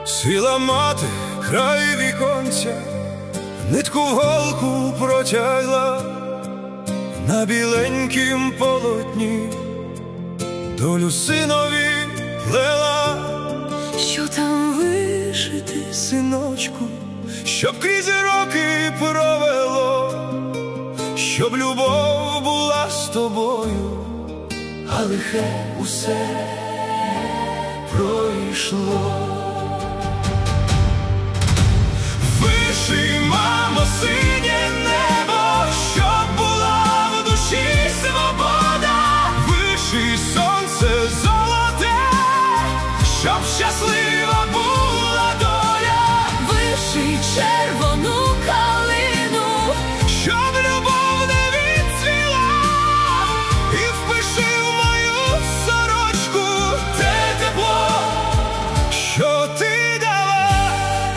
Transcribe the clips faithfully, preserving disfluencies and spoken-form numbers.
Сіла мати край віконця, нитку в голку протягла, на біленькім полотні долю синові плела. Що там вишити, синочку, щоб крізь роки провело, щоб любов була з тобою, а лихе усе пройшло. Виший, мамо, синє небо, щоб була в душі свобода. Виший, сонце золоте, щоб щаслива була доля. Виший червону калину, щоб любов не відцвіла, і впиши в мою сорочку те тепло, що ти дала.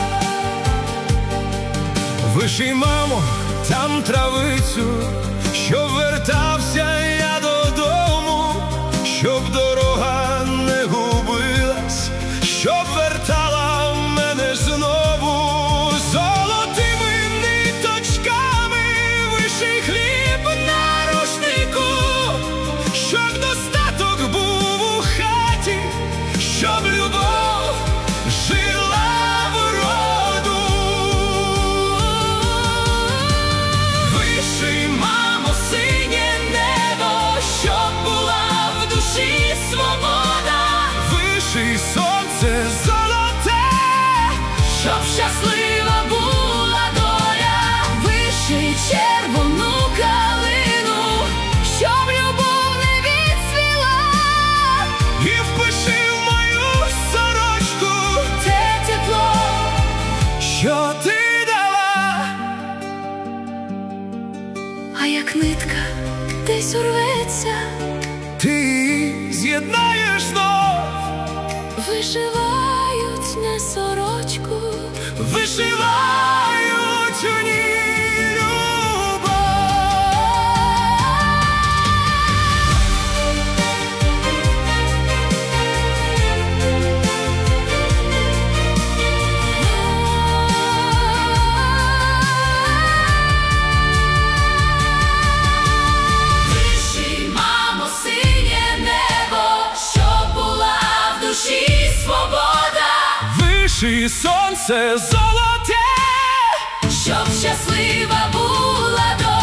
Виший, мамо, там травицю, щоб вертався я додому, щоб дорога не губилась, щоб вертала мене знову. Золотими ниточками виший хліб на рушнику, щоб достаток був у хаті, щоб любов жила в роду. Виший, мамо, синє небо, щоб була в душі свобода. Виший, сонце золоте, щоб щаслива була доля. Виший червону калину, щоб любов не відцвіла, і впиши в мою сорочку те тепло, що ти дала. а як нитка десь урветься, Ти її з'єднаєш знов. вишивають на сорочку, Вишивають у ній любов. Виший, мамо, синє небо, щоб була в душі свобода. Виший, сонце золоте, Щоб щаслива була доля.